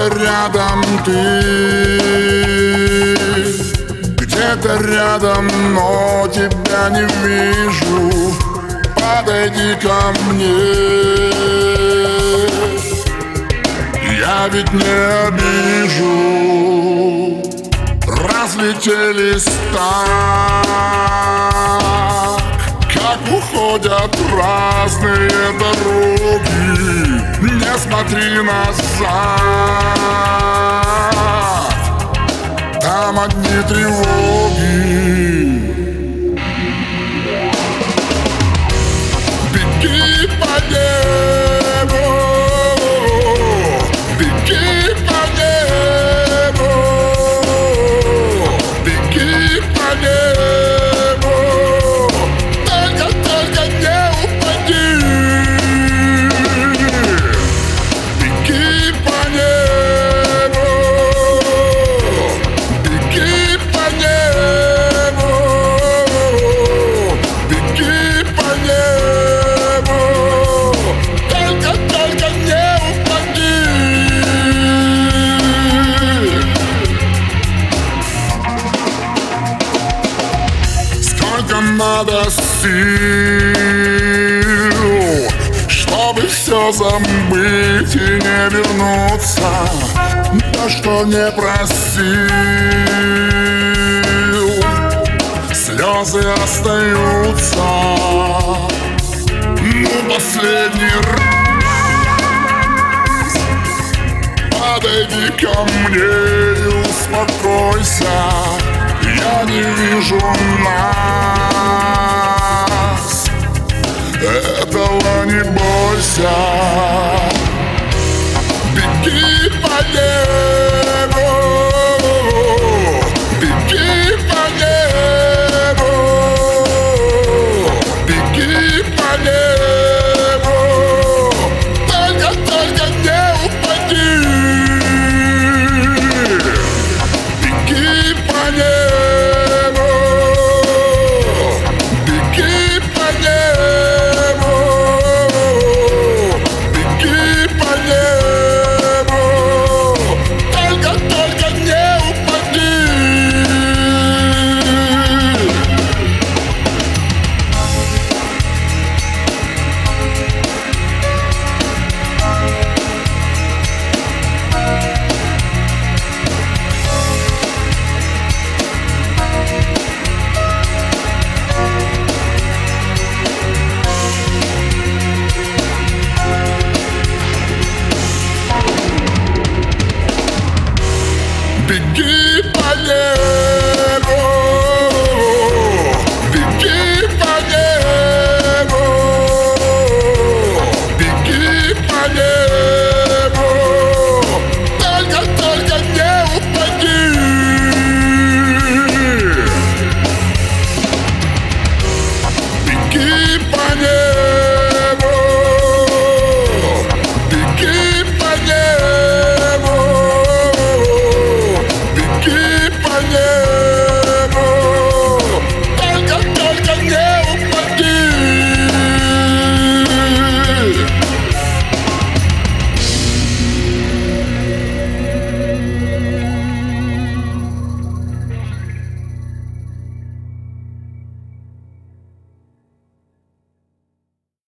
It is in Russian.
где-то рядом ты, где-то рядом, но тебя не вижу. Подойди ко мне, я ведь не обижу. Разлетелись так, как уходят разные дороги. Не смотри назад, там одни тревоги. Беги по небу, беги по небу, беги по небу, только не упади. Беги по небу, беги по небу, беги по небу, только не упади. Сколько надо сил, чтобы все забыть и не вернуться, то, что не просил. Слезы остаются, ну последний раз. Подойди ко мне и успокойся, я не вижу нас, этого не бойся. Беги по небу, беги по небу, беги по небу, только не упади. Беги по небу, беги по небу, беги по небу, только не упади. Беги по небу.